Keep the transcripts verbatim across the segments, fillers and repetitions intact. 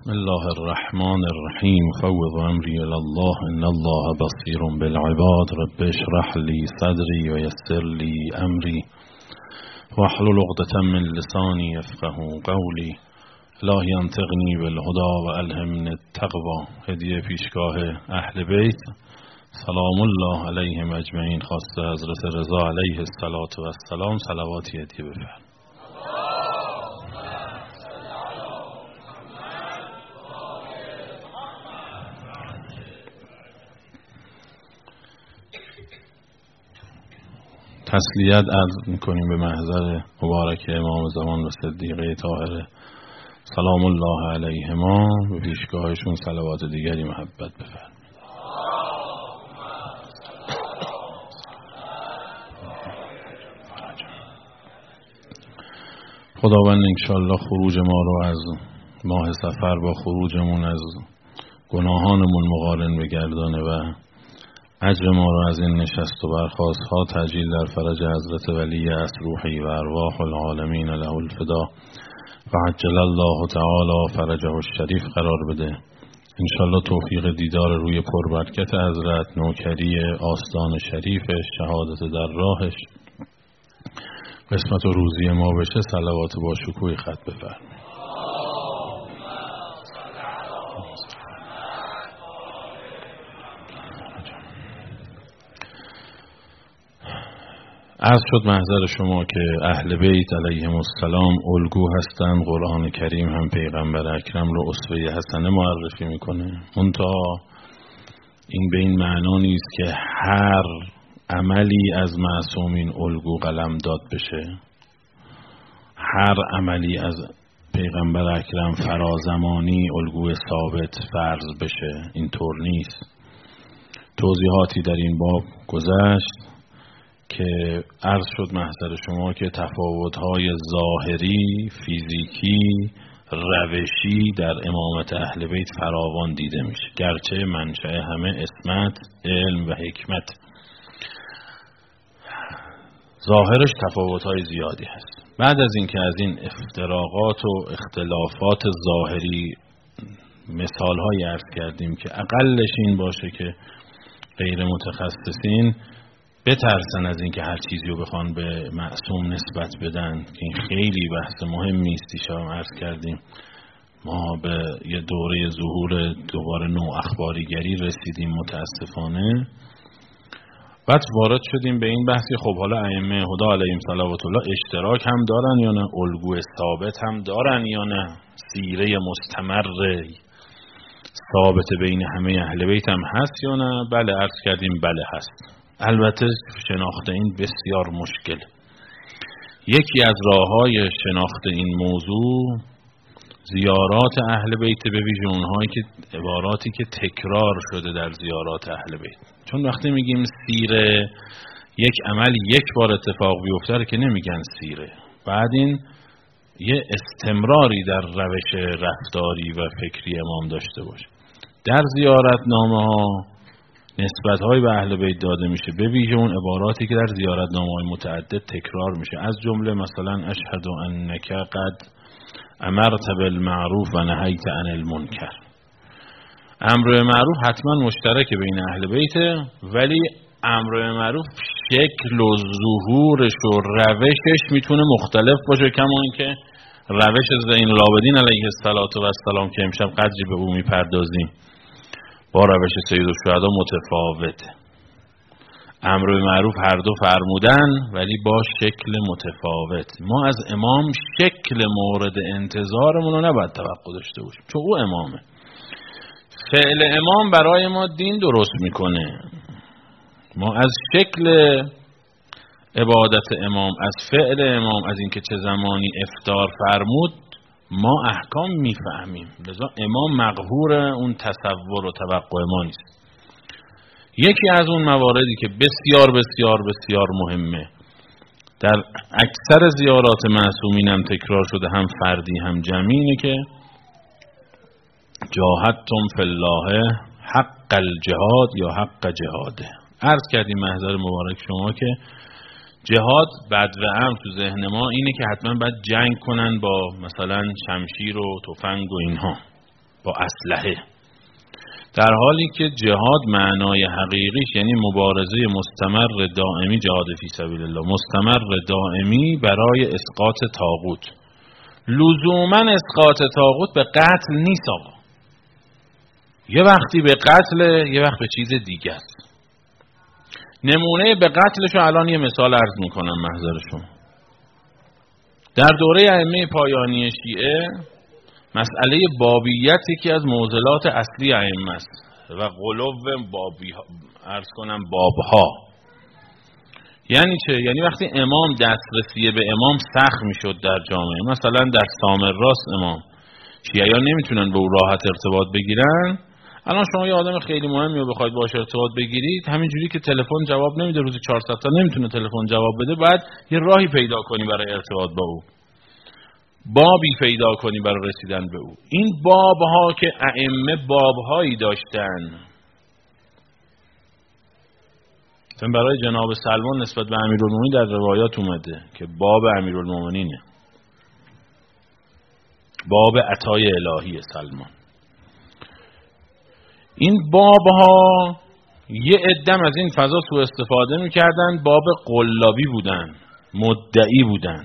بسم الله الرحمن الرحیم فوض امری الی الله ان الله بصیر بالعباد رب اشرح لی صدری و یسر لی امری واحلل عقدة من لسانی یفقهوا قولی الهی انطقنی بالهدی و الهمنی التقوی. هدیه پیشگاه اهل بیت سلام الله علیهم اجمعین، خواسته حضرت رضا علیه السلام صلواتی هدیه بفرمایید. تسلیت عرض میکنیم به محضر مبارک امام زمان و صدیقه طاهره سلام الله علیهما، به پیشگاهشون صلوات دیگری محبت بفرمایید. خداوند انشاءالله خروج ما رو از ماه سفر با خروجمون از گناهانمون مقارن بگردانه و اجر ما را از این نشست و برخاست ها تجلیل در فرج حضرت ولی عصر روحی و ارواح العالمین له الفدا و عجل الله تعالی فرجه الشریف قرار بده. انشالله توفیق دیدار روی پربرکت حضرت، نوکری آستان شریفش، شهادت در راهش قسمت و روزی ما بشه. صلوات با شکوه خط بفرمایید. عرض شد محضر شما که اهل بیت علیهم السلام الگو هستند. قرآن کریم هم پیغمبر اکرم رو اسوه حسنه معرفی میکنه. منتها این به این معنا نیست که هر عملی از معصومین الگو قلم داد بشه، هر عملی از پیغمبر اکرم فرازمانی الگوی ثابت فرض بشه. اینطور نیست. توضیحاتی در این باب گذشت که عرض شد محضر شما که تفاوت‌های ظاهری، فیزیکی، روشی در امامت اهل بیت فراوان دیده میشه، گرچه منشأ همه عصمت، علم و حکمت. ظاهرش تفاوت‌های زیادی هست. بعد از اینکه از این افتراقات و اختلافات ظاهری مثال‌هایی عرض کردیم که اقلش این باشه که غیر متخصصین بترسن از اینکه هر چیزی رو بخوان به معصوم نسبت بدن، که این خیلی بحث مهمی است. دیشب عرض کردیم ما به یه دوره ظهور دوباره نوع اخباریگری رسیدیم متاسفانه. بعد وارد شدیم به این بحثی خب حالا ائمه هدی علیهم صلوات الله اشتراک هم دارن یا نه، الگوی ثابت هم دارن یا نه، سیره مستمر ثابت بین همه اهل بیت هم هست یا نه. بله عرض کردیم بله هست. البته شناخت این بسیار مشکل. یکی از راه‌های شناخت این موضوع زیارات اهل بیت، به ویژه اونهایی که عباراتی که تکرار شده در زیارات اهل بیت. چون وقتی میگیم سیره، یک عمل یک بار اتفاق بیفته که نمیگن سیره، بعد این یه استمراری در روش رفتاری و فکری امام داشته باشه. در زیارتنامه ها نسبت‌های به اهل بیت داده میشه، به ویژه اون عباراتی که در زیارتنامه‌های متعدد تکرار میشه، از جمله مثلا اشهد انک قد امرت بالمعروف و نهیت عن المنکر. امر معروف حتما مشترک بین اهل بیت، ولی امر معروف شکل و ظهورش و روشش میتونه مختلف باشه، کما اینکه روش زین العابدین علیه السلام که امشب قدری به او میپردازیم با روش سید الشهدا متفاوته. امر معروف هر دو فرمودن ولی با شکل متفاوت. ما از امام شکل مورد انتظارمون رو نباید توقع داشته باشیم، چون او امامه. فعل امام برای ما دین درست میکنه. ما از شکل عبادت امام، از فعل امام، از اینکه چه زمانی افطار فرمود ما احکام میفهمیم. لذا امام مقهور اون تصور و توقع ما نیست. یکی از اون مواردی که بسیار بسیار بسیار مهمه در اکثر زیارات معصومین هم تکرار شده، هم فردی هم جمعی، اینه که جاهدتم فی الله حق الجهاد یا حق جهاده. عرض کردیم محضر مبارک شما که جهاد بدو عام تو ذهن ما اینه که حتما باید جنگ کنن با مثلا شمشیر و تفنگ و اینها، با اسلحه، در حالی که جهاد معنای حقیقیش یعنی مبارزه مستمر دائمی، جهاد فی سبیل الله مستمر دائمی برای اسقاط طاغوت. لزوما اسقاط طاغوت به قتل نیست آقا، یه وقتی به قتل، یه وقت به چیز دیگه است. نمونه به قتلشو الان یه مثال عرض میکنم محضر شما. در دوره ائمه پایانی شیعه مسئله بابیت یکی از معضلات اصلی ائمه است و غلو بابی عرض کنم بابها. یعنی چه؟ یعنی وقتی امام دسترسی به امام سخت میشد در جامعه، مثلا در سامراست امام، شیعیان نمیتونن به او راحت ارتباط بگیرن. الان شما یه آدم خیلی مهمی رو بخواید باهاش ارتباط بگیرید، همینجوری که تلفن جواب نمیده، روزی چهارصد تا نمیتونه تلفن جواب بده، بعد یه راهی پیدا کنی برای ارتباط با او، بابی پیدا کنی برای رسیدن به او. این بابها که ائمه بابهایی داشتن، مثلا برای جناب سلمان نسبت به امیرالمومنین در روایات اومده که باب امیرالمومنینه، باب عطای الهی سلمان. این بابها یه عدم از این فضا سوء استفاده میکردن، باب قلابی بودن، مدعی بودن.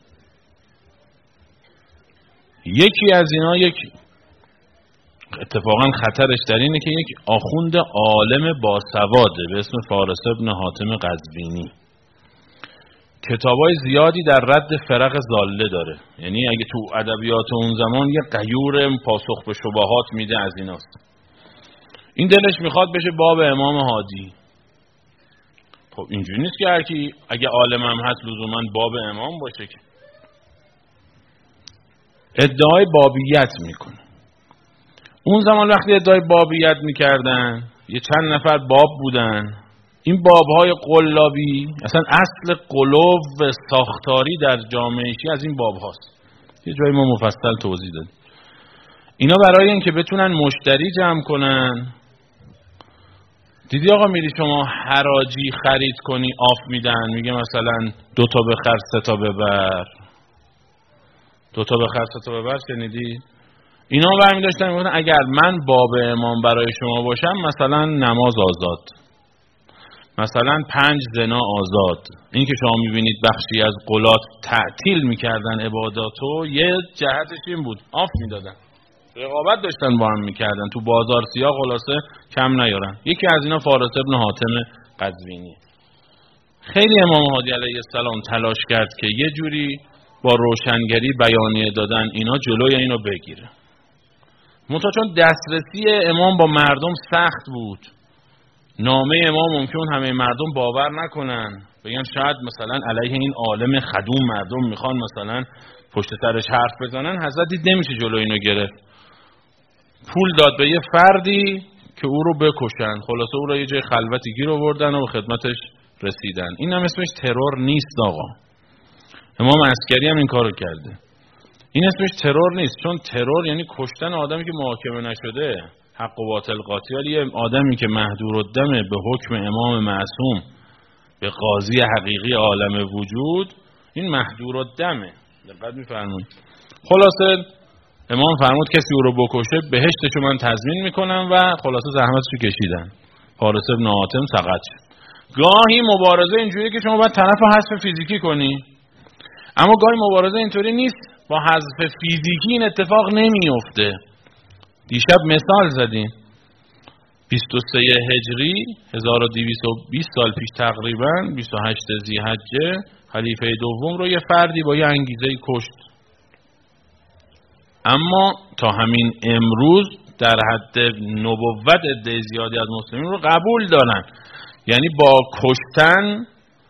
یکی از اینا، یک اتفاقا خطرش در اینه که یک آخوند عالم باسواده به اسم فارس ابن حاتم قزوینی کتابای زیادی در رد فرق ضاله داره. یعنی اگه تو ادبیات اون زمان یه غیور پاسخ به شبهات میده از ایناست. این دلش میخواد بشه باب امام هادی. خب اینجوری نیست که هر کی اگه عالم هم هست لزوما باب امام باشه که. ادعای بابیت میکنه. اون زمان وقتی ادعای بابیت میکردن یه چند نفر باب بودن. این بابهای قلابی، اصلا اصل قلوب و ساختاری در جامعه شیعه از این باب هاست. یه جایی ما مفصل توضیح دادیم. اینا برای اینکه بتونن مشتری جمع کنن، دیدی آقا میری شما حراجی خرید کنی آف میدن، میگه مثلا دو تا بخر سه تا ببر، دو تا بخر سه تا ببر، شنیدی؟ اینا برمی داشتن میگفتن اگر من باب امام برای شما باشم مثلا نماز آزاد، مثلا پنج زنا آزاد. این که شما میبینید بخشی از قلات تعطیل میکردن عباداتو، یه جهتش این بود آف میدادن، رقابت داشتن با هم میکردن تو بازار سیاه، خلاصه کم نیارن. یکی از اینا فارس ابن حاتم قزوینی. خیلی امام هادی علیه السلام تلاش کرد که یه جوری با روشنگری بیانیه دادن اینا جلوی اینو بگیره. منتها چون دسترسی امام با مردم سخت بود، نامه امام ممکن همه مردم باور نکنن، بگن شاید مثلا علیه این عالم خدوم مردم میخوان مثلا پشت سرش حرف بزنن. حضرت دید نمیشه جلوی اینو گرفت، پول داد به یه فردی که او رو بکشن. خلاصه او رو یه جای خلوتی گیر آوردن و خدمتش رسیدن. این هم اسمش ترور نیست آقا. امام عسکری هم این کارو کرده. این اسمش ترور نیست، چون ترور یعنی کشتن آدمی که محاکمه نشده، حق و باطل قاطی. ولی یه آدمی که مهدورالدمه به حکم امام معصوم، به قاضی حقیقی عالم وجود، این مهدورالدمه. دقت می‌فرمایید. خلاصه امام فرمود کسی او رو بکشه بهشتشو من تضمین میکنم و خلاصه زحمتشو کشیدن. فارس ابن حاتم سقط شد. گاهی مبارزه اینجوریه که شما باید طرف رو حذف فیزیکی کنی، اما گاهی مبارزه اینطوری نیست، با حذف فیزیکی این اتفاق نمیفته. دیشب مثال زدیم، بیست و سه هجری هزار و دویست و بیست سال پیش تقریبا، بیست و هشت ذی‌حجه، خلیفه دوم رو یه فردی با یه انگیزه کشت. اما تا همین امروز در حد نبوت عده زیادی از مسلمین رو قبول دارن. یعنی با کشتن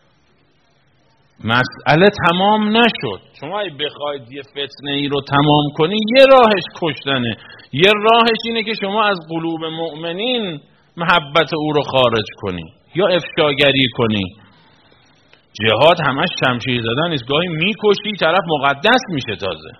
مسئله تمام نشد. شما اگه بخواید یه فتنه ای رو تمام کنی، یه راهش کشتنه، یه راهش اینه که شما از قلوب مؤمنین محبت او رو خارج کنی یا افشاگری کنی. جهاد همش شمشیر زدن نیست، گاهی میکشی طرف مقدس میشه. تازه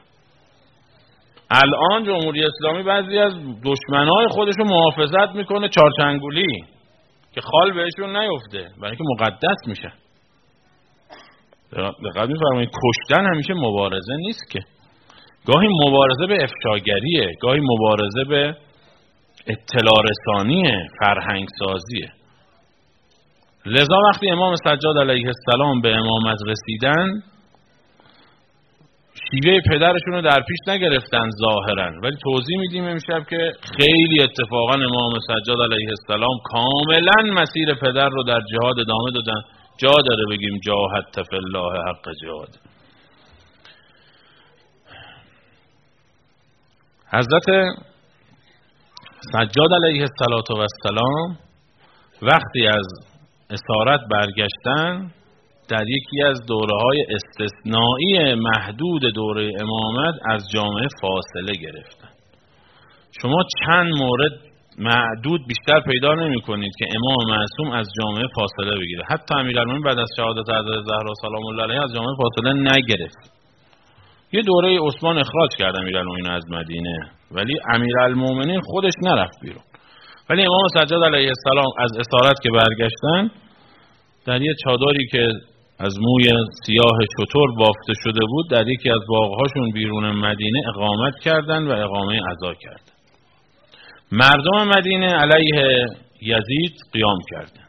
الان جمهوری اسلامی بعضی از دشمنای خودش رو محافظت میکنه چارچنگولی که خال بهشون نیفته، برای اینکه مقدس میشه. دقت می‌فرمایید کشتن همیشه مبارزه نیست که. گاهی مبارزه به افشاگریه، گاهی مبارزه به اطلاع رسانیه، فرهنگ سازیه. لذا وقتی امام سجاد علیه السلام به امامت رسیدن، شیوه پدرشون رو در پیش نگرفتن ظاهرا، ولی توضیح میدیم امشب که خیلی اتفاقا امام سجاد علیه السلام کاملا مسیر پدر رو در جهاد ادامه دادن. جا داره بگیم جاهدت فی الله حق جهاد. حضرت سجاد علیه السلام وقتی از اسارت برگشتن، در یکی از دوره‌های استثنایی محدود دوره امامت از جامعه فاصله گرفتن. شما چند مورد معدود بیشتر پیدا نمی‌کنید که امام معصوم از جامعه فاصله بگیره. حتی امیرالمومنین بعد از شهادت حضرت زهرا سلام الله علیها از جامعه فاصله نگرفت. یه دوره عثمان اخراج کرد امیرالمومنین از مدینه، ولی امیرالمومنین خودش نرفت بیرون. ولی امام سجاد علیه السلام از اسارت که برگشتن، در یه چادری که از موی سیاه شتر بافته شده بود در یکی از باغ‌هاشون بیرون مدینه اقامت کردن و اقامه عزا کردن. مردم مدینه علیه یزید قیام کردن.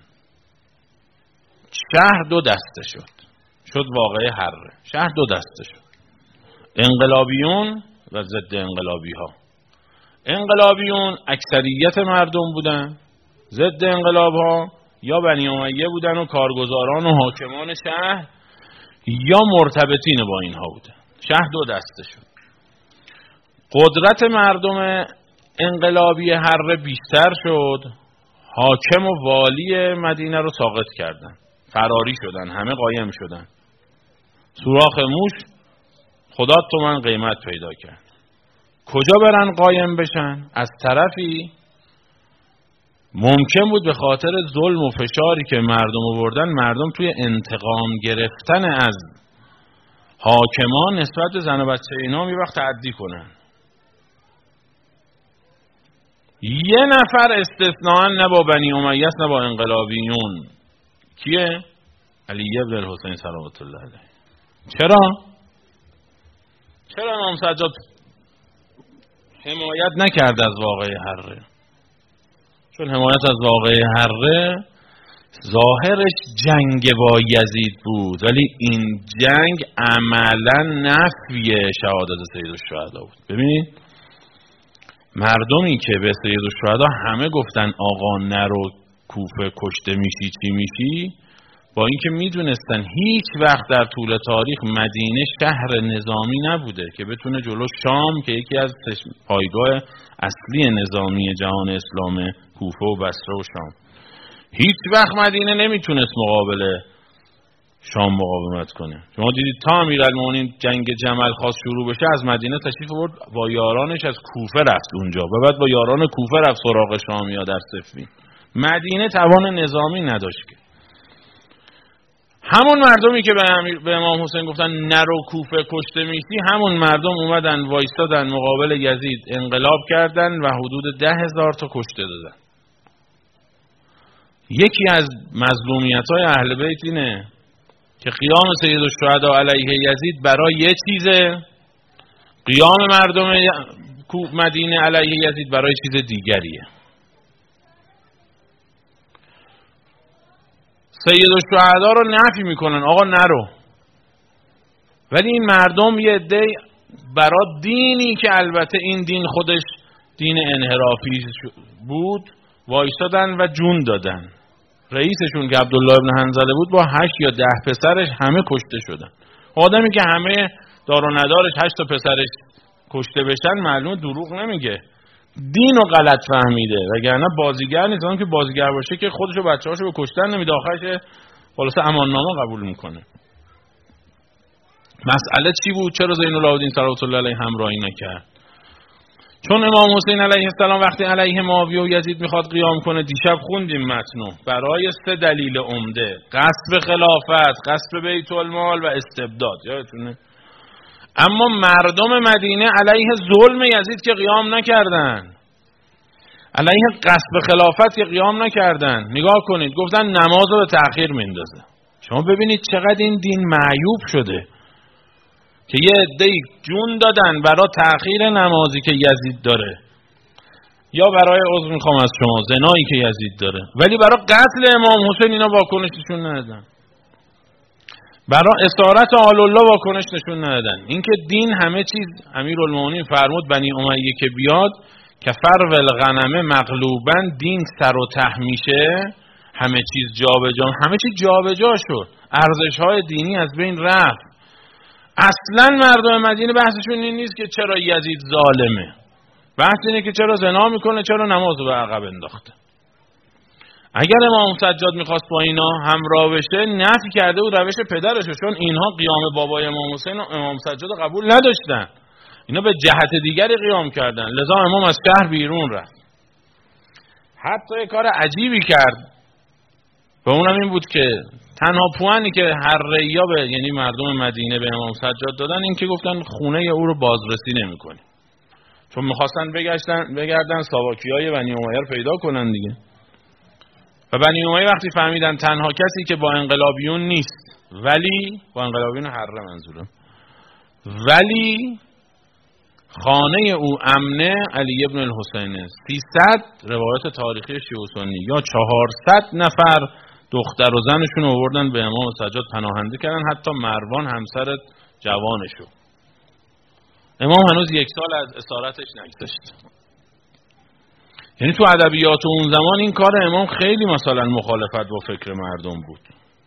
شهر دو دسته شد. شد واقعه حره. شهر دو دسته شد. انقلابیون و ضد انقلابی ها. انقلابیون اکثریت مردم بودن، ضد انقلاب ها یا بنی امیه بودن و کارگزاران و حاکمان شهر یا مرتبطین با اینها بودن. شهر دو دسته شد. قدرت مردم انقلابی حره بیشتر شد. حاکم و والی مدینه رو ساقط کردن، فراری شدن، همه قایم شدن. سوراخ موش خدا تومن قیمت پیدا کرد. کجا برن قایم بشن؟ از طرفی ممکن بود به خاطر ظلم و فشاری که مردم آوردن، مردم توی انتقام گرفتن از حاکمان نسبت به زن و بچه اینا یه وقت تعدی کنن. یه نفر استثناء نه با بنی امیه است نه با انقلابیون. کیه؟ علی ابن الحسین صلوات الله علیه. چرا؟ چرا امام سجاد حمایت نکرد از واقعه حره؟ چون حمایت از واقعه حره ظاهرش جنگ با یزید بود، ولی این جنگ عملا نفی شهادت سید الشهدا بود. ببینید مردمی که به سید الشهدا همه گفتن آقا نرو کوفه کشته میشی چی میشی، با اینکه میدونستن هیچ وقت در طول تاریخ مدینه شهر نظامی نبوده که بتونه جلو شام که یکی از پایگاه اصلی نظامی جهان اسلام کوفه و بصره و شام، هیچ وقت مدینه نمیتونست مقابل شام مقاومت کنه. شما دیدید تا امیرالمومنین جنگ جمل خواست شروع بشه از مدینه تشریف آورد، با یارانش از کوفه رفت اونجا و بعد با یاران کوفه رفت سراغ شامیا در صفین. مدینه توان نظامی نداشت. که همون مردمی که به, امیر به امام حسین گفتن نرو کوفه کشته میشی، همون مردم اومدن وایستادن مقابل یزید، انقلاب کردن و حدود ده هزار تا کشته دادن. یکی از مظلومیت‌های اهل بیت اینه که قیام سید الشهدا علیه یزید برای یه چیزه، قیام مردم مدینه علیه یزید برای چیز دیگریه. سید الشهدا رو نفی میکنن، آقا نرو، ولی این مردم یه عده برای دینی که البته این دین خودش دین انحرافی بود وایستادن و جون دادن. رئیسشون که عبدالله ابن حنظله بود با هشت یا ده پسرش همه کشته شدن. آدمی که همه دار و ندارش هشت تا پسرش کشته بشن معلومه دروغ نمیگه، دین رو غلط فهمیده، وگرنه بازیگر نیست. اون که بازیگر باشه که خودشو بچه‌هاشو به کشتن نمیده، آخرش خلاصه اماننامه قبول میکنه. مسئله چی بود؟ چرا زین العابدین صلوات الله علیه همراهی نکرد؟ چون امام حسین علیه السلام وقتی علیه معاویه و یزید میخواد قیام کنه، دیشب خوندیم متنو، برای سه دلیل عمده: غصب خلافت، غصب بیت المال و استبداد، یادتونه؟ اما مردم مدینه علیه ظلم یزید که قیام نکردن، علیه غصب خلافت که قیام نکردن. نگاه کنید، گفتن نماز رو به تأخیر میندازه. شما ببینید چقدر این دین معیوب شده. که یه عده‌ای جون دادن برای تأخیر نمازی که یزید داره، یا برای عذر میخوام از شما زنایی که یزید داره، ولی برای قتل امام حسین اینا واکنش نشون ندادن، برای اسارت آل الله واکنش نشون ندادن. اینکه دین همه چیز، امیرالمومنین فرمود بنی امیه که بیاد که فرو الغنمه مغلوبن، دین سر و ته میشه، همه چیز جابجا، همه چیز جابجا شد، ارزش‌های دینی از بین رفت. اصلا مردم مدینه بحثشون این نیست که چرا یزید ظالمه، بحث اینه که چرا زنا میکنه، چرا نماز رو به عقب انداخته. اگر امام سجاد میخواست با اینا همراه بشه نفی کرده بود روش پدرشو، چون اینها قیام بابای امام حسین و امام سجاد قبول نداشتن، اینا به جهت دیگری قیام کردن، لذا امام از شهر بیرون رفت. حتی کار عجیبی کرد و اونم این بود که تنها پوانی که هر ریا به یعنی مردم مدینه به امام سجاد دادن این که گفتن خونه او رو بازرسی نمی‌کنیم، چون می‌خواستن بگشتن بگردن ساواکیای بنی امیه رو پیدا کنن دیگه. و بنی امیه وقتی فهمیدن تنها کسی که با انقلابیون نیست، ولی با انقلابیون حره منظورم، ولی خانه او امنه، علی ابن الحسین، سیصد روایت تاریخی شیعه و سنی یا چهارصد نفر دختر و زنشون آوردن به امام سجاد پناهنده کردن، حتی مروان همسر جوانشو. امام هنوز یک سال از اسارتش نگذشت. یعنی تو ادبیات اون زمان این کار امام خیلی مثلا مخالفت با فکر مردم بود.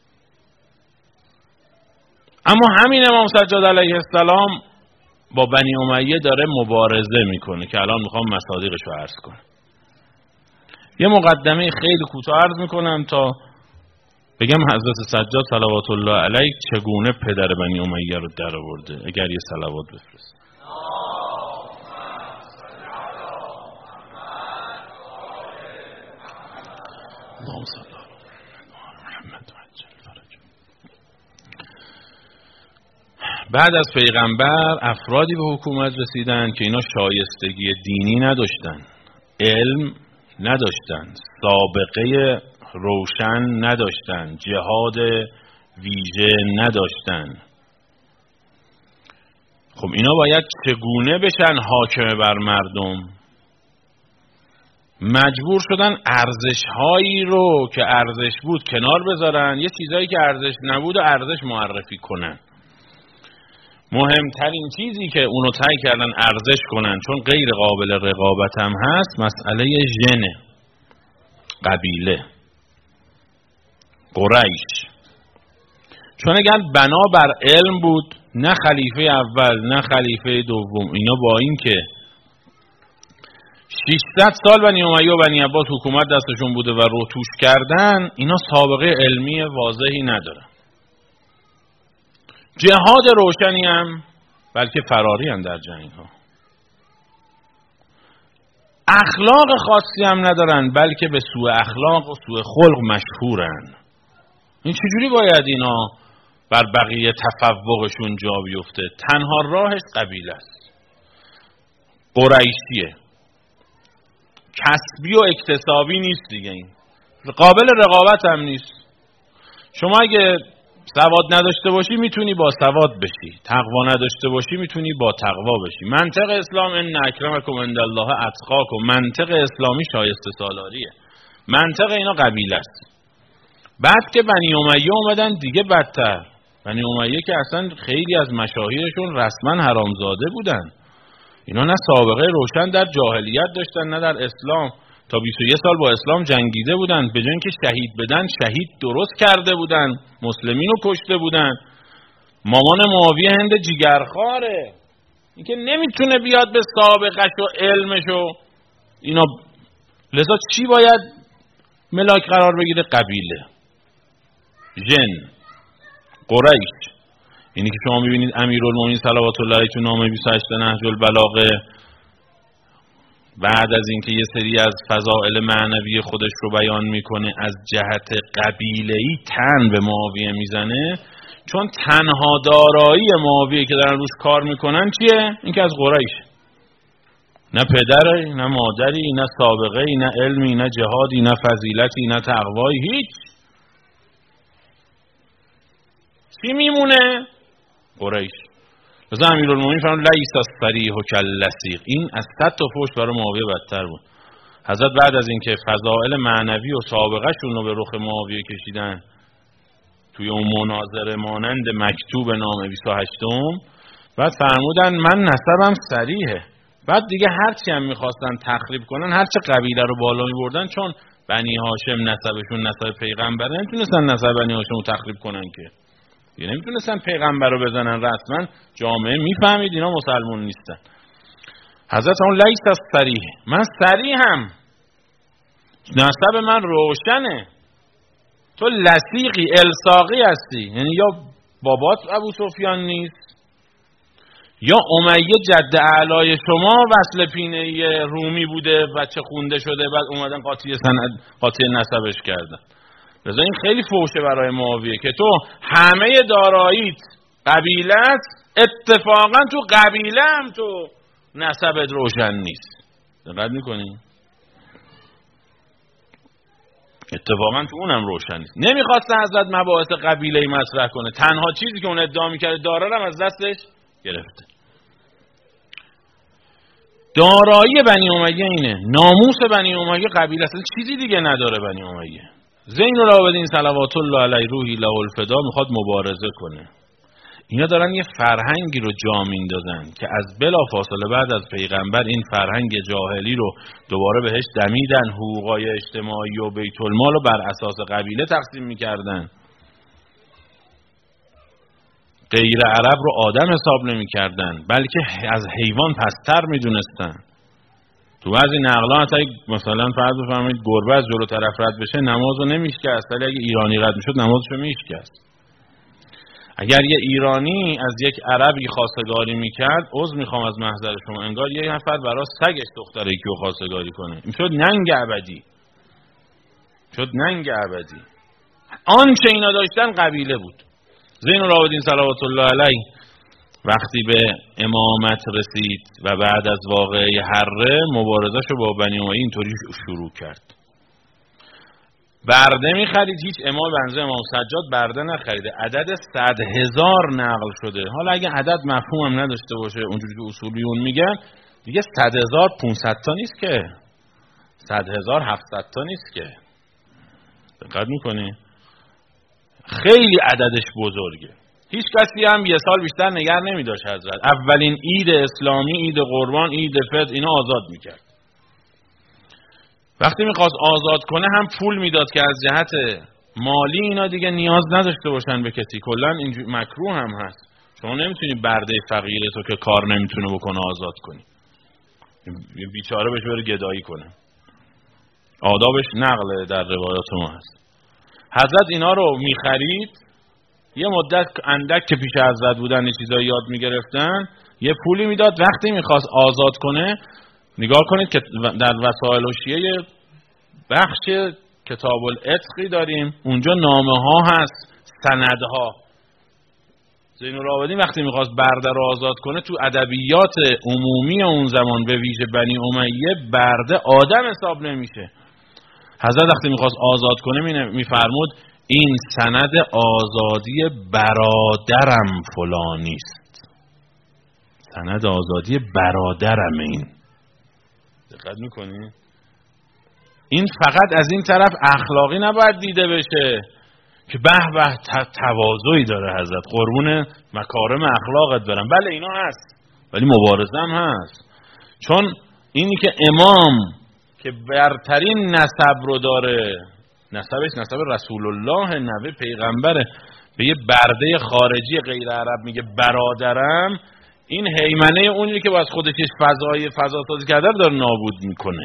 اما همین امام سجاد علیه السلام با بنی امیه داره مبارزه میکنه که الان میخوام مصادیقش رو عرض کنم. یه مقدمه خیلی کوتاه عرض میکنم تا بگم حضرت سجاد صلوات الله علیه چگونه پدر بنی امیه رو در آورده. اگر یه صلوات بفرست. اللهم صل علی محمد و عجل فرجه. بعد از پیغمبر افرادی به حکومت رسیدن که اینا شایستگی دینی نداشتن، علم نداشتن، سابقه روشن نداشتن، جهاد ویژه نداشتن. خب اینا باید چگونه بشن حاکم بر مردم؟ مجبور شدن ارزش‌هایی رو که ارزش بود کنار بذارن، یه چیزایی که ارزش نبود ارزش معرفی کنن. مهمترین چیزی که اونو تای کردن ارزش کنن، چون غیر قابل رقابت هم هست، مسئله ژن قبیله قریش. چون اگر بنا بر علم بود، نه خلیفه اول نه خلیفه دوم، اینا با این که ششصد سال بنی امیه و بنی عباس حکومت دستشون بوده و رو توش کردن، اینا سابقه علمی واضحی ندارن، جهاد روشنی هم بلکه فراری هم در جنگ ها، اخلاق خاصی هم ندارن بلکه به سوء اخلاق و سوء خلق مشهورن. این چجوری باید اینا بر بقیه تفوقشون جا بیفته؟ تنها راهش قبیله است، قریشیه، کسبی و اکتسابی نیست دیگه، این قابل رقابت هم نیست. شما اگه سواد نداشته باشی میتونی با سواد بشی، تقوا نداشته باشی میتونی با تقوا بشی. منطق اسلام ان اکرمکم عند الله اتقاکم، منطق اسلامی شایسته سالاریه، منطق اینا قبیله است. بعد که بنی امیه اومدن دیگه بدتر. بنی امیه که اصلا خیلی از مشاهیرشون رسما حرامزاده بودن، اینا نه سابقه روشن در جاهلیت داشتن نه در اسلام، تا بیست و یک سال با اسلام جنگیده بودن، به جای اینکه شهید بدن شهید درست کرده بودن، مسلمین رو کشته بودن. مامان معاویه هند جیگرخواره، این که نمیتونه بیاد به سابقش و علمش و اینا، لذا چی باید ملاک قرار بگیره؟ قبیله، ژن، قریش. اینی که شما میبینید امیرالمومنین صلوات الله علیه تو نامه بیست و هشت نهج البلاغه بعد از اینکه یه سری از فضائل معنوی خودش رو بیان میکنه از جهت قبیله‌ای تن به معاویه میزنه، چون تنها دارایی معاویه که دارن روش کار میکنن چیه؟ این که از قریش، نه پدری، نه مادری، نه سابقه، نه علمی، نه جهادی، نه فضیلتی، نه تقوایی، هیچ. چی میمونه؟ قریش. مثلا امیرالمومنین فرمود لیس الصریح کاللصیق، این از صد تا فحش برای معاویه بدتر بود. حضرت بعد از اینکه فضائل معنوی و سابقه شون رو به رخ معاویه کشیدن توی اون مناظره مانند مکتوب نام بیست و هشتم، بعد فرمودن من نسبم صریحه. بعد دیگه هرچی هم میخواستن تخریب کنن، هرچه قبیله رو بالا میبردن، چون بنی هاشم نسبشون نسب پیغمبره، نمیتونستن نسب بنی هاشم رو تخریب کنن که، یه نمیتونستن پیغمبر رو بزنن، رسما جامعه میفهمید اینا مسلمون نیستن. حضرت اون لیس از صریح، من صریحم، نسب من روشنه، تو لصیقی الساقی هستی، یعنی یا بابات ابو سفیان نیست یا امیه جد اعلای شما وصل پینه رومی بوده و چه خونده شده، بعد اومدن قاطی سند قاطی نسبش کردن. لذا این خیلی فوشه برای معاویه که تو همه داراییت قبیله است، اتفاقا تو قبیله هم تو نسبت روشن نیست. دقت میکنی؟ اتفاقا تو اونم روشن نیست. نمیخواست حضرت مباحث قبیله‌ای مطرح کنه، تنها چیزی که اون ادعا میکرده داره هم از دستش گرفته. دارایی بنی امیه اینه، ناموس بنی امیه قبیله است، چیزی دیگه نداره بنی امیه. زین العابدین صلوات الله علیه روحی له الفدا میخواد مبارزه کنه. اینا دارن یه فرهنگی رو جا میندازن که از بلا فاصله بعد از پیغمبر این فرهنگ جاهلی رو دوباره بهش دمیدن، حقوقای اجتماعی و بیت المال رو بر اساس قبیله تقسیم میکردن، غیر عرب رو آدم حساب نمیکردن، بلکه از حیوان پستر میدونستن. تو بعضی نقلا حتی مثلا فرض بفرمایید گربه از جلو طرف رد بشه نمازو نمیشکست، ولی اگه ایرانی رد میشد نمازشو میشکست. اگر یه ایرانی از یک عربی خواستگاری میکرد، عذر میخوام از محضر شما، انگار یه نفر برای سگش دختر یکی رو خواستگاری کنه، این شد ننگ ابدی، شد ننگ ابدی. آنچه اینا داشتن قبیله بود. زین العابدین صلوات الله علیه وقتی به امامت رسید و بعد از واقعه حره مبارزه‌شو با بنی امیه اینطوری شروع کرد. برده می‌خرید، هیچ امام بنزه امام سجاد برده نخریده، عدد صد هزار نقل شده. حالا اگه عدد مفهوم هم نداشته باشه اونجوری که اصولیون میگن، دیگه صد هزار پونصد تا نیست که، صد هزار هفتصد تا نیست که. دقت می‌کنی؟ خیلی عددش بزرگه. هیچ کسی هم یه سال بیشتر نگه نمی‌داشت حضرت. اولین عید اسلامی، عید قربان، عید فطر، اینا آزاد می‌کرد. وقتی میخواست آزاد کنه هم پول میداد که از جهت مالی اینا دیگه نیاز نداشته باشن به کسی. کلا اینجوری مکروه هم هست، شما نمیتونی برده فقیره تو که کار نمیتونه بکنه آزاد کنی، یه بیچاره بهش بره گدایی کنه. آدابش نقل در روایات ما هست. حضرت اینا رو میخرید، یه مدت اندک که پیش حضرت بودن یه چیزایی یاد میگرفتن، یه پولی میداد. وقتی میخواست آزاد کنه، نگاه کنید که در وسائل الشیعه بخش کتاب العتقی داریم، اونجا نامه ها هست، سندها. زین العابدین وقتی میخواست برده رو آزاد کنه، تو ادبیات عمومی اون زمان به ویژه بنی امیه برده آدم حساب نمیشه. حضرت وقتی میخواست آزاد کنه میفرمود این سند آزادی برادرم فلانی است، سند آزادی برادرم. این دقت میکنی؟ این فقط از این طرف اخلاقی نباید دیده بشه که به به تواضعی داره حضرت، قربون مکارم اخلاقت برم. بله اینا هست، ولی مبارزه هم هست. چون اینی که امام که برترین نسب رو داره، نسبش نسب رسول الله، نوه پیغمبره، به یه برده خارجی غیر عرب میگه برادرم، این هیمنه اونی که باز خودش فضای فضا سازی کرده رو داره نابود میکنه.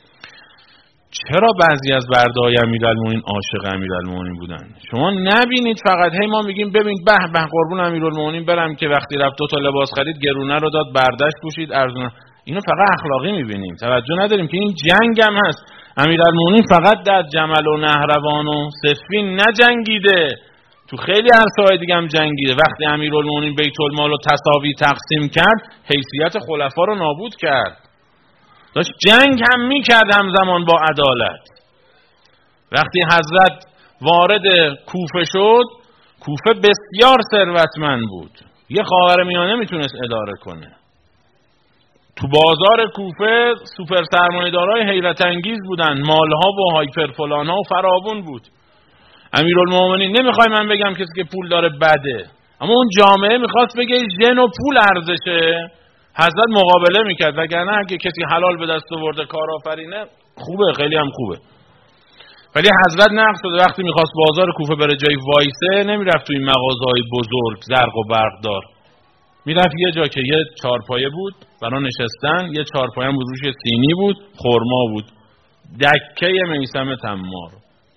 چرا بعضی از برده‌های امیرالمومنین عاشق امیرالمومنین بودن؟ شما نبینید فقط هی ما میگیم ببین به به قربون امیرالمومنین برم که وقتی رفت دو تا لباس خرید گرونه رو داد، بردش پوشید، ارزونه. اینو فقط اخلاقی میبینیم، توجه نداریم که این جنگ هم هست. امیرالمومنین فقط در جمل و نهروان و صفین نجنگیده، تو خیلی عرصه‌های دیگه هم جنگیده. وقتی امیرالمومنین بیت المال رو تساوی تقسیم کرد، حیثیت خلفا رو نابود کرد. داشت جنگ هم میکرد همزمان با عدالت. وقتی حضرت وارد کوفه شد، کوفه بسیار ثروتمند بود، یه خاورمیانه میتونست اداره کنه. تو بازار کوفه سوپر سرمایه‌دارای حیرت انگیز بودن، مالها و هایپر فلانها و فراوون بود. امیرالمومنین نمیخوای من بگم کسی که پول داره بده، اما اون جامعه میخواست بگه ژن و پول ارزشه، حضرت مقابله میکرد. وگرنه اگه کسی حلال به دست آورده کارآفرینه خوبه، خیلی هم خوبه. ولی حضرت نقد شده وقتی میخواست بازار کوفه بره جای وایسه، نمیرفت تو این مغازه‌های بزرگ زرق و برقدار، میرفت یه جا که یه چارپایه بود برای نشستن، یه چارپایه هم روش سینی بود، خرما بود، دکه میثم تمار.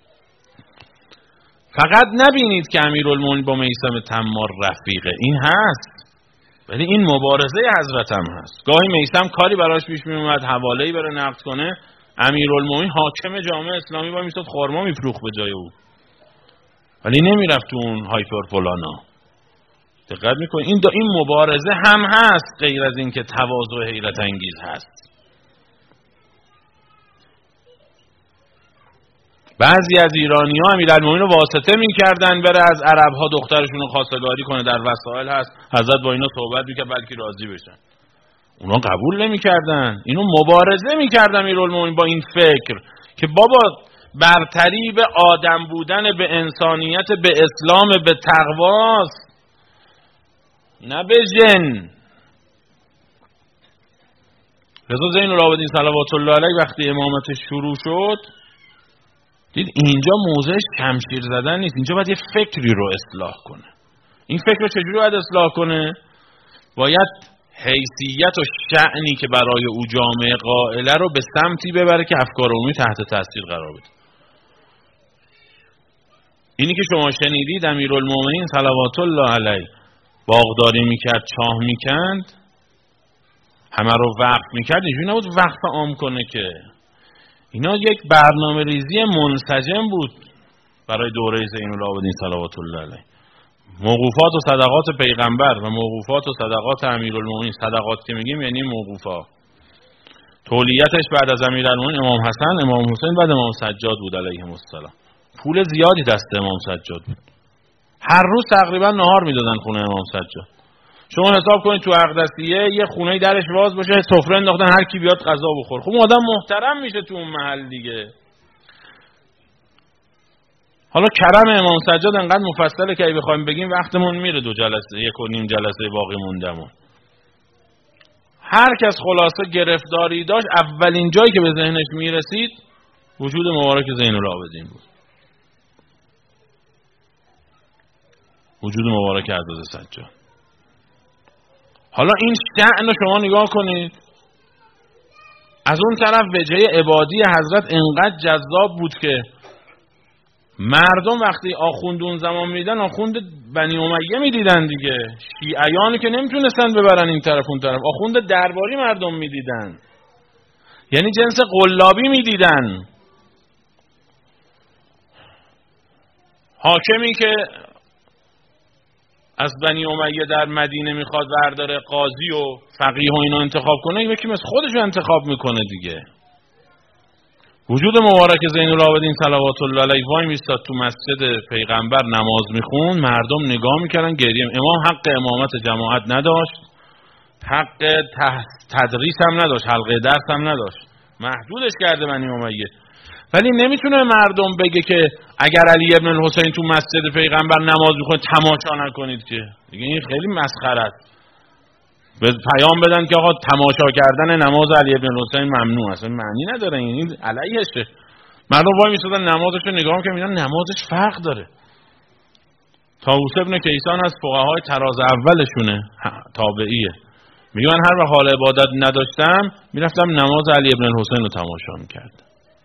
فقط نبینید که امیرالمومنین با میثم تمار رفیقه، این هست، ولی این مبارزه حضرت هم هست. گاهی میثم کاری براش پیش می اومد، حواله‌ای بره نقد کنه، امیرالمومنین حاکم جامعه اسلامی با میستاد خرما میفروخت به جای او، ولی نمیرفت تو اون هایپر فلانا. دقت میکنید این این مبارزه هم هست، غیر از این که تواضع حیرت انگیز هست. بعضی از ایرانی‌ها امیرالمومنین رو واسطه می‌کردن بره از عرب‌ها دخترشون رو خواستگاری کنه، در وسائل هست حضرت با اینا صحبت می‌کرد بلکه راضی بشن. اونا قبول نمی‌کردن، اینو مبارزه می‌کردن امیرالمومنین با این فکر که بابا برتری به آدم بودن، به انسانیت، به اسلام، به تقواست، نه به جن. رضا زین العابدین صلوات الله علیه وقتی امامتش شروع شد دید اینجا موضعش شمشیر زدن نیست، اینجا باید یه فکری رو اصلاح کنه. این فکر رو چجوری باید اصلاح کنه؟ باید حیثیت و شأنی که برای او جامعه قائله رو به سمتی ببره که افکار عمومی تحت تاثیر قرار بده. اینی که شما شنیدید امیرالمومنین صلوات الله علیه باغداری میکرد، چاه میکند، همه رو وقف میکرد، اینجوری نبود وقف عام کنه که. اینا یک برنامه ریزی منسجم بود برای دوره زین العابدین صلوات الله علیه. موقوفات و صدقات پیغمبر و موقوفات و صدقات امیرالمومنین، صدقات که میگیم یعنی موقوفات، تولیتش بعد از امیرالمومنین امام حسن، امام حسین، بعد امام سجاد بود علیهم السلام. پول زیادی دست امام سجاد بود، هر روز تقریبا نهار میدادن خونه امام سجاد. شما حساب کنید تو اقدسیه یه خونه درش باز باشه، سفره انداختن هر کی بیاد غذا بخور. خب آدم محترم میشه تو اون محل دیگه. حالا کرم امام سجاد انقدر مفصله که اگه بخوایم بگیم وقتمون میره، دو جلسه، یک و نیم جلسه باقی موندمون. هر کس خلاصه گرفتاری داشت، اولین جایی که به ذهنش میرسید وجود مبارک زین العابدین بود، وجود مبارک حضرت سجاد. حالا این شأن رو شما نگاه کنید، از اون طرف وجهه عبادی حضرت انقدر جذاب بود که مردم وقتی آخوند اون زمان میدن، آخوند بنی امیه میدیدن دیگه، شیعیانی که نمیتونستن ببرن این طرف اون طرف، آخوند درباری مردم میدیدن، یعنی جنس قلابی میدیدن. حاکمی که از بنی امیه در مدینه میخواد برداره قاضی و فقیه و اینا انتخاب کنه، یکی مثل خودش انتخاب میکنه دیگه. وجود مبارک زین العابدین صلوات الله علیه وای میستاد تو مسجد پیغمبر نماز میخون، مردم نگاه میکردن گریه. امام حق امامت جماعت نداشت، حق تدریس هم نداشت، حلقه درس هم نداشت، محدودش کرده بنی امیه. ولی نمیتونه مردم بگه که اگر علی ابن الحسین تو مسجد پیغمبر نماز میخونه تماشا نکنید، که دیگه این خیلی مسخره است. به پیام بدن که آقا تماشا کردن نماز علی ابن الحسین ممنوع است، معنی نداره، این علیهشه. مردم وای میستادن نمازش رو نگاه میکنن، میگن نمازش فرق داره. طاووس ابن کیسان از فقهای طراز اولشونه، تابعیه، میگن هر وقت حال عبادت نداشتم میرفتم نماز علی ابن الحسین رو تماشا میکردم،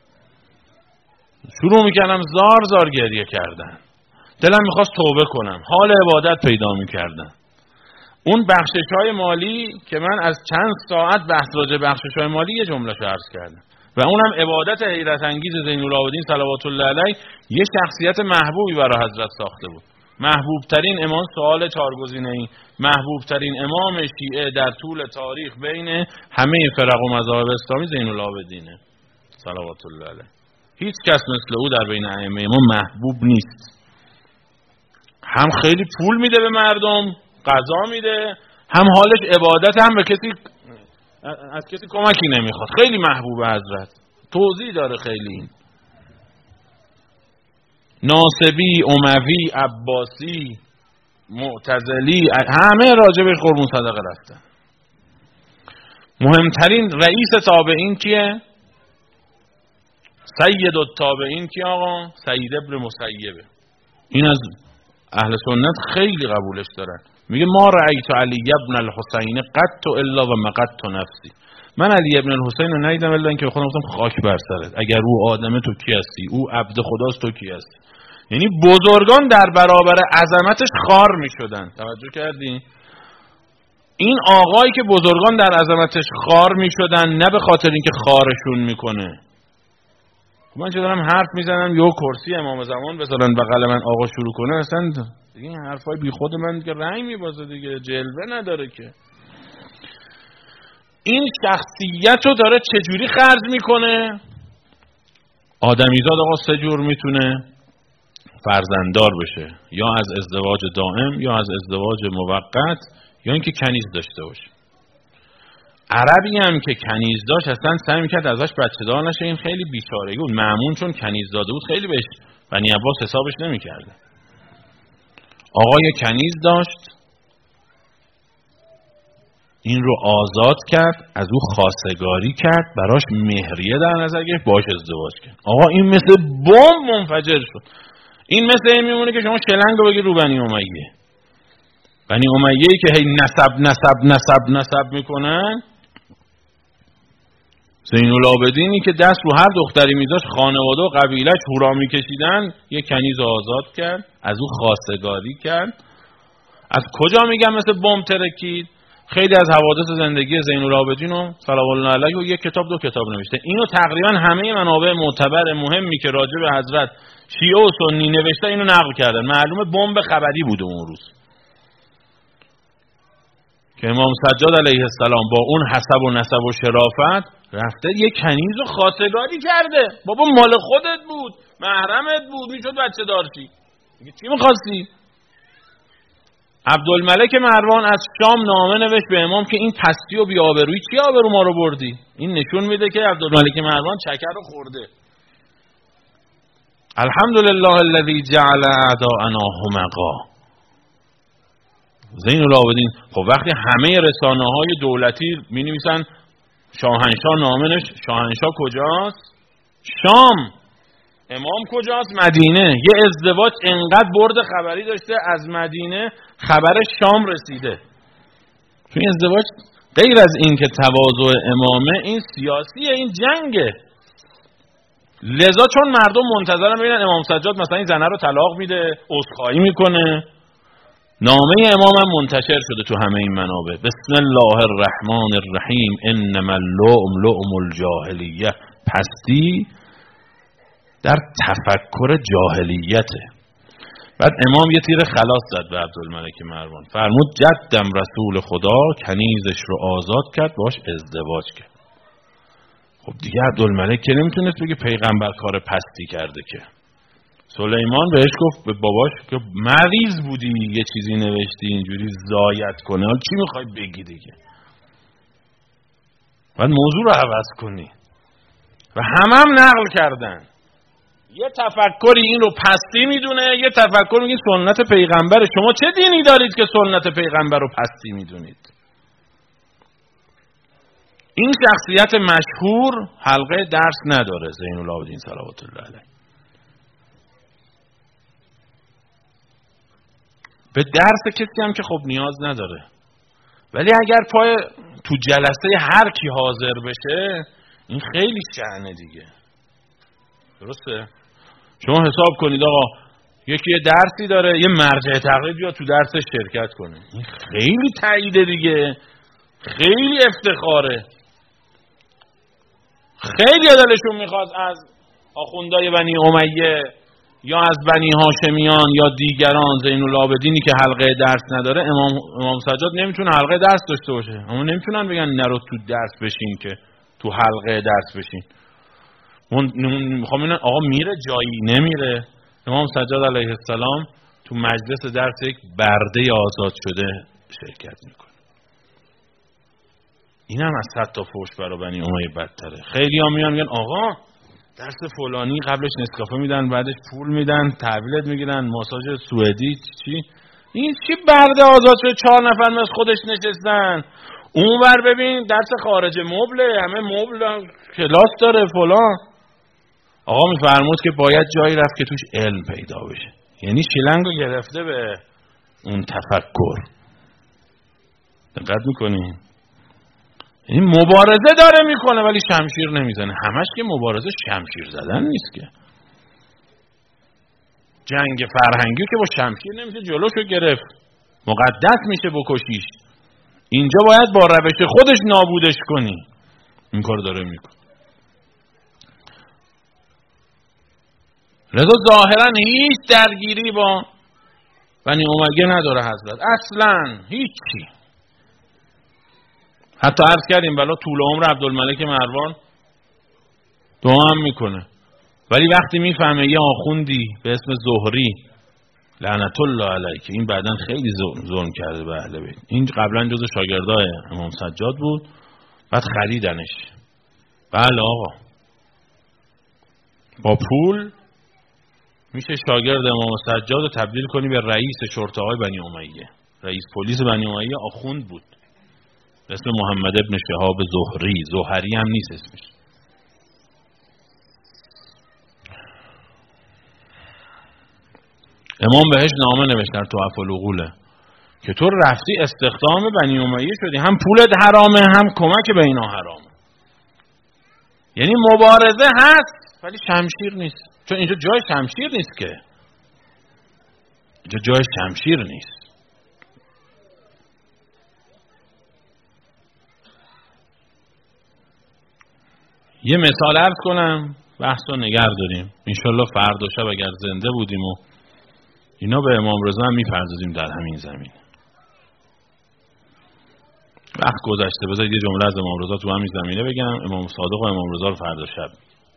شروع میکردم زار زار گریه کردن، دلم میخواست توبه کنم، حال عبادت پیدا میکردم. اون بخشش‌های مالی که من از چند ساعت بحث راجع بخشش‌های مالی یه جمله‌شو عرض کردم و اونم عبادت حیرت انگیز زین العابدین صلوات الله علیه یه شخصیت محبوبی برای حضرت ساخته بود. محبوب ترین امام، سوال چهارگزینه‌ای، محبوب ترین امام شیعه در طول تاریخ بین همه فرق و مذاهب اسلامی زین العابدینه صلوات الله علیه. هیچ کس مثل او در بین ائمه ما محبوب نیست. هم خیلی پول میده به مردم، غذا میده، هم حالش عبادت، هم به کسی از کسی کمکی نمیخواد. خیلی محبوب حضرت. توضیح داره خیلی. این ناصبی، اموی، عباسی، معتزلی، همه راجبش قربون صدقه رفتن. مهمترین رئیس تابعین کیه؟ سید التابعین کی آقا؟ سید ابن مسیبه. این از اهل سنت خیلی قبولش دارن. میگه ما رأیت علی ابن الحسین قط الا و مقت نفسی. من علی ابن الحسین رو ندیدم الا اینکه خودم گفتم خاک بر سرت، اگر او آدمه تو کی هستی، او عبد خداست تو کی هستی. یعنی بزرگان در برابر عظمتش خار میشدن. توجه کردین؟ این آقایی که بزرگان در عظمتش خار میشدن، نه به خاطر اینکه خارشون میکنه. من چه دارم حرف میزنم یه کرسی امام زمان بذارن بغل من آقا شروع کنه، اصلا دیگه این حرفای بی خود من که رنگ میبازه دیگه، جلوه نداره که. این شخصیت رو داره چجوری خرج میکنه؟ آدمیزاد آقا سه جور میتونه فرزنددار بشه، یا از ازدواج دائم، یا از ازدواج موقت، یا اینکه کنیز داشته باشه. عربی هم که کنیز داشت اصلا سعی میکرد ازش بچه دار نشه. این خیلی بیچارگی بود. مأمون چون کنیز داده بود خیلی بهش بنی عباس حسابش نمیکرده. آقای کنیز داشت، این رو آزاد کرد، از او خواستگاری کرد، براش مهریه در نظر گرفت، باش ازدواج کرد. آقا این مثل بمب منفجر شد. این مثل این میمونه که شما شلنگ رو بگی رو بنی امیه. بنی امیه‌ای که هی نسب نسب نسب نسب میکنن، زین العابدینی که دست رو هر دختری میذاشت خانواده و قبیله‌اش هورا میکشیدن، یه کنیز آزاد کرد، از او خواستگاری کرد. از کجا میگم مثل بمب ترکید؟ خیلی از حوادث زندگی زین العابدین و صلوات الله علیه و یک کتاب دو کتاب نوشته. اینو تقریبا همه منابع معتبر مهمی که راجع به حضرت شیعه و سنی نوشته اینو نقل کردن. معلومه بمب خبری بوده اون روز که امام سجاد علیه السلام با اون حسب و نسب و شرافت رفته یه کنیز رو خواستگاری کرده. بابا مال خودت بود، محرمت بود، میشد بچه دارشی. چی میخواستی؟ عبدالملک مروان از شام نامه نوشت به امام که این پستی و بی‌آبرویی چی آبرو ما رو بردی؟ این نشون میده که عبدالملک مروان چکر رو خورده. الحمدلله الذی جعل اعداءنا همقا. زین العابدین خب وقتی همه رسانه های دولتی می نویسن شاهنشاه نامه نوشت، شاهنشاه کجاست؟ شام. امام کجاست؟ مدینه. یه ازدواج انقدر برد خبری داشته از مدینه خبر شام رسیده. چون این ازدواج غیر از این که تواضع امامه، این سیاسیه، این جنگه. لذا چون مردم منتظرن ببینن امام سجاد مثلا این زنه رو طلاق میده، عذرخواهی میکنه، نامه امام هم منتشر شده تو همه این منابع. بسم الله الرحمن الرحیم انما اللؤم لؤم الجاهلیه. پستی در تفکر جاهلیته. بعد امام یه تیر خلاص زد به عبدالملک مروان، فرمود جدم رسول خدا کنیزش رو آزاد کرد، باش ازدواج کرد. خب دیگه عبدالملک که نمیتونست بگه پیغمبر کار پستی کرده که. سلیمان بهش گفت به باباش که مریض بودی یه چیزی نوشتی اینجوری زایت کنه، حالا چی میخوای بگی دیگه؟ بعد موضوع رو عوض کنی. و همه هم نقل کردن. یه تفکری این رو پستی میدونه، یه تفکر میگه سنت پیغمبر. شما چه دینی دارید که سنت پیغمبر رو پستی میدونید؟ این شخصیت مشهور حلقه درس نداره، زین العابدین صلوات الله علیه. به درس کسی هم که خب نیاز نداره، ولی اگر پای تو جلسه هر کی حاضر بشه این خیلی شأنه دیگه. درسته؟ شما حساب کنید آقا یکی یه درسی داره، یه مرجع تقلید یا تو درسش شرکت کنه، این خیلی تاییده دیگه، خیلی افتخاره. خیلی دلشون میخواد از آخوندای بنی امیه یا از بنی هاشمیان یا دیگران زین العابدینی که حلقه درس نداره، امام امام سجاد نمیتونه حلقه درس داشته باشه. اما نمیتونن بگن نرو تو درس بشین که تو حلقه درس بشین. اون میخوام ببینن آقا میره جایی نمیره. امام سجاد علیه السلام تو مجلس درس یک برده آزاد شده شرکت میکنه. این هم از صد تا فوش برای بنی امیه بدتره. خیلی ها میان میگن آقا درس فلانی قبلش نسکافه میدن، بعدش پول میدن، تحویلت میگیرن، ماساژ سوئدی چی؟ این چی برده آزاد شده چهار نفر مثل خودش نشستن. اون ور ببین درس خارج مبله، همه مبل کلاس داره فلان. آقا میفرمود که باید جایی رفت که توش علم پیدا بشه. یعنی شیلنگو گرفته به اون تفکر. دقت میکنی؟ این مبارزه داره میکنه ولی شمشیر نمیزنه. همش که مبارزه شمشیر زدن نیست که. جنگ فرهنگی که با شمشیر نمیشه جلوشو گرفت، مقدس میشه بکشیش. اینجا باید با روش خودش نابودش کنی. این کار داره میکنه. رضا ظاهرا هیچ درگیری با بنی امیه نداره حضرت، اصلا هیچی. حتی عرض کردیم بلا طول عمر عبدالملک مروان دعا هم میکنه، ولی وقتی میفهمه یه آخوندی به اسم زهری لعنت الله علیه که این بعدن خیلی ظلم کرده به اهل بیت، این قبلا جز شاگردای امام سجاد بود، بعد خریدنش. بله آقا با پول میشه شاگرد امام سجاد رو تبدیل کنی به رئیس شرطه های بنی امیه. رئیس پلیس بنی امیه آخوند بود اسم محمد ابن شهاب زهری. زهری هم نیست اسمش. امام بهش نامه نوشت در تحف العقوله که تو رفتی استخدام بنی امیه شدی، هم پولت حرامه هم کمک به اینا حرامه. یعنی مبارزه هست ولی شمشیر نیست، چون اینجا جای شمشیر نیست که. اینجا جای شمشیر نیست. یه مثال عرض کنم بحث رو نگر داریم. انشالله فردا شب اگر زنده بودیم و اینا به امام رضا هم میپردازیم در همین زمین. وقت گذشته، بذارید یه جمله از امام رضا تو همین زمینه بگم. امام صادق و امام رضا رو فردا شب،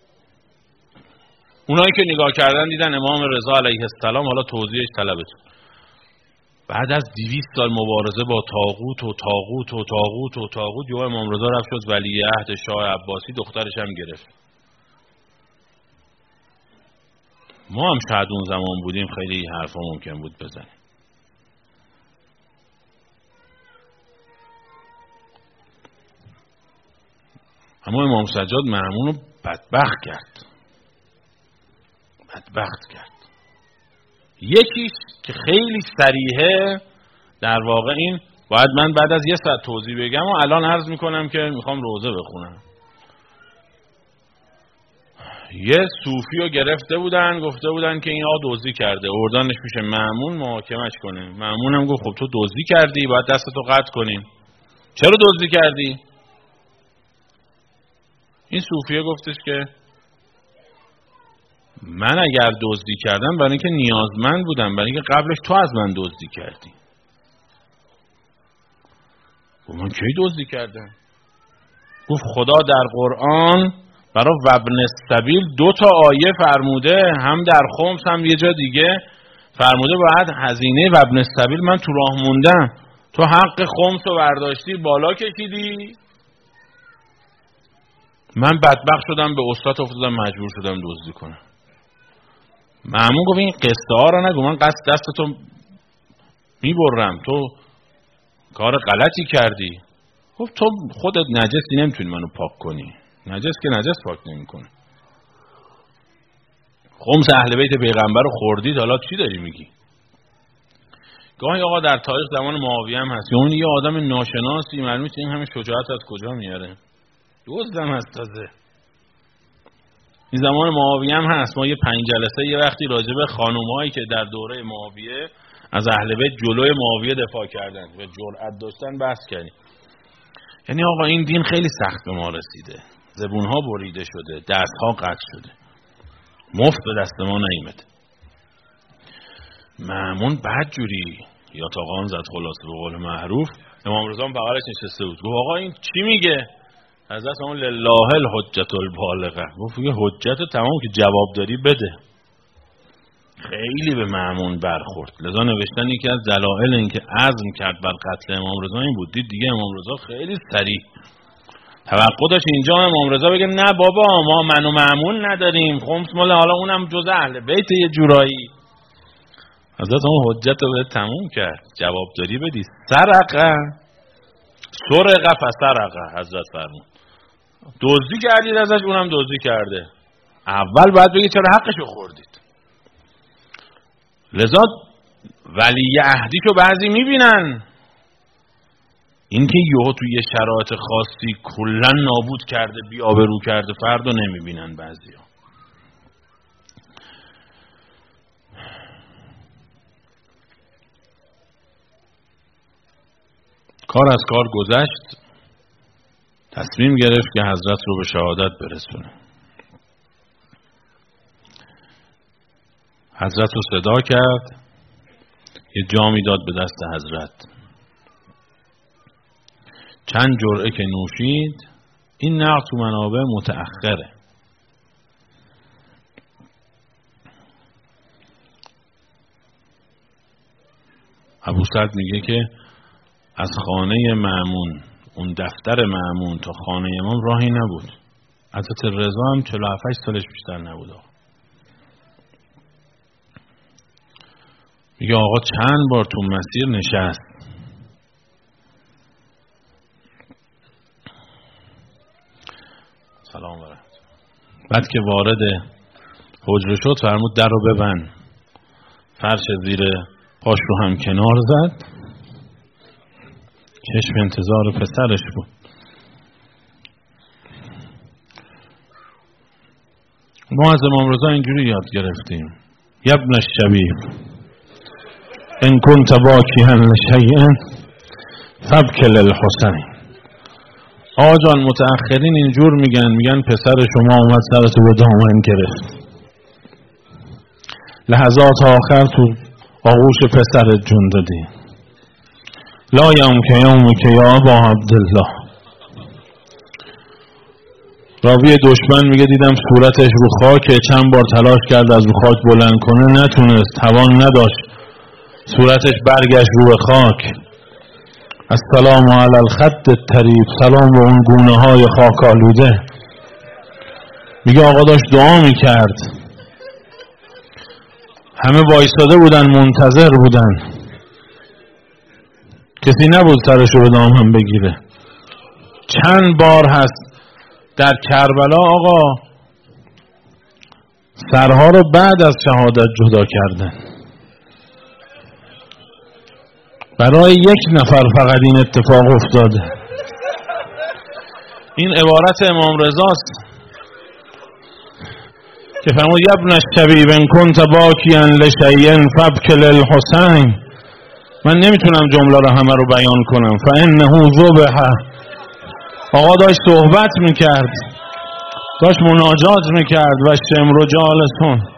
اونایی که نگاه کردن دیدن امام رضا علیه السلام، حالا توضیحش طلبتون، بعد از دویست سال مبارزه با طاغوت و طاغوت و طاغوت و طاغوت یهو امام رضا رفت شد ولیعهد شاه عباسی، دخترش هم گرفت. ما هم شاید اون زمان بودیم خیلی حرفا ممکن بود بزنیم. اما امام سجاد مأمون رو بدبخت کرد. بدبخت کرد. یکیش که خیلی صریحه، در واقع این باید من بعد از یه ساعت توضیح بگم و الان عرض میکنم که میخوام روزه بخونم. یه صوفی رو گرفته بودن، گفته بودن که این آقا دزدی کرده، اردانش پیش مأمون محاکمش کنه. مأمون هم گفت خب تو دزدی کردی باید دستتو قطع کنیم. چرا دزدی کردی؟ این صوفیه گفتش که من اگر دزدی کردم برای اینکه نیازمند بودم، برای اینکه قبلش تو از من دزدی کردی. گفت من کی دزدی کردم؟ گفت خدا در قرآن برای وابن السبیل دو تا آیه فرموده، هم در خمس هم یه جا دیگه فرموده باید هزینه وابن السبیل من تو راه موندم، تو حق خمس رو برداشتی بالا کشیدی، من بدبخت شدم به استاد افتادم مجبور شدم دزدی کنم. مأمون گفت این قصه ها رو نگو، من قصد دستتو میبرم، تو کار غلطی کردی. گفت تو خودت نجسی نمیتونی منو پاک کنی، نجس که نجس پاک نمیکنه. خمس اهل بیت پیغمبر رو خوردید، حالا چی داری میگی؟ گاهی آقا در تاریخ زمان معاویه هم هست، اون یه آدم ناشناسی معلومه این همه شجاعت از کجا میاره، دزدم هست تازه. این زمان معاویه هم هست. ما یه پنج جلسه یه وقتی راجع به خانومایی که در دوره معاویه از اهل بیت جلوی معاویه دفاع کردن و جرأت داشتن بحث کردیم. یعنی آقا این دین خیلی سخت به ما رسیده، زبونها بریده شده، دستها قطع شده، مفت به دست ما نیامده. مأمون بدجوری یا تاقان زد خلاصه به قول معروف. امام رضا بغلش نشسته بود، گفت آقا این چی میگه؟ حضرت اون لله الحجت البالغه، گفت یه حجت تمام که جواب داری بده. خیلی به مأمون برخورد. لذا نوشتن یکی از دلایل اینکه عزم کرد بر قتل امام رضا این بود، دید دیگه امام رضا خیلی سریع توقع داشت اینجا امام رضا بگه نه بابا ما من و مأمون نداریم، خمس مال حالا اونم جز اهل بیت یه جورایی. حضرت اون حجت رو به تموم کرد، جواب داری بدی. سرقه سرقه فسرقه، حضرت فرمود دزدی کردید ازش، اونم دزدی کرده، اول باید بگی چرا حقشو خوردید. لذا ولی عهدی که بعضی میبینن اینکه یهو توی یه شرایط خاصی کلا نابود کرده بی آبرو کرده فردو نمیبینن بعضیا. کار از کار گذشت، تصمیم گرفت که حضرت رو به شهادت برسونه. حضرت رو صدا کرد، یه جامی داد به دست حضرت، چند جرعه که نوشید. این نقل تو منابع متأخره. ابو سعد میگه که از خانه مأمون، اون دفتر مأمون تا خانه امام راهی نبود. حضرت رضا هم چهل و هفت سالش بیشتر نبود. میگه آقا چند بار تو مسیر نشست، سلام برد. بعد که وارد حجره شد فرمود در رو ببند، فرش زیر پاش رو هم کنار زد، چشم انتظار پسرش بود. ما از امام رضا اینجوری یاد گرفتیم: یبن الشبیب ان کنت باکیا لشیء فابک للحسین. آقا جان متأخرین اینجور میگن، میگن پسر شما اومد سرتو به دامن گرفت، لحظات آخر تو آغوش پسرت جون دادی. لا یوم که یوم که یا ابا عبدالله. راوی دشمن میگه دیدم صورتش رو خاکه، چند بار تلاش کرد از رو خاک بلند کنه نتونست، توان نداشت، صورتش برگشت رو خاک. السلام علی الخد الطریب، سلام به اون گونه های خاک آلوده. میگه آقا داشت دعا میکرد، همه وایساده بودن منتظر بودن، کسی نبود سرشو به دامن بگیره. چند بار هست در کربلا آقا سرها رو بعد از شهادت جدا کردن. برای یک نفر فقط این اتفاق افتاده. این عبارت امام رضاست که فرمود یبن الشبیب ان کنت باکیا لشیء فابک للحسین. من نمیتونم جمله رو همه رو بیان کنم. فانه ذبح. آقا داشت صحبت میکرد، داشت مناجات میکرد و شمر جالسون.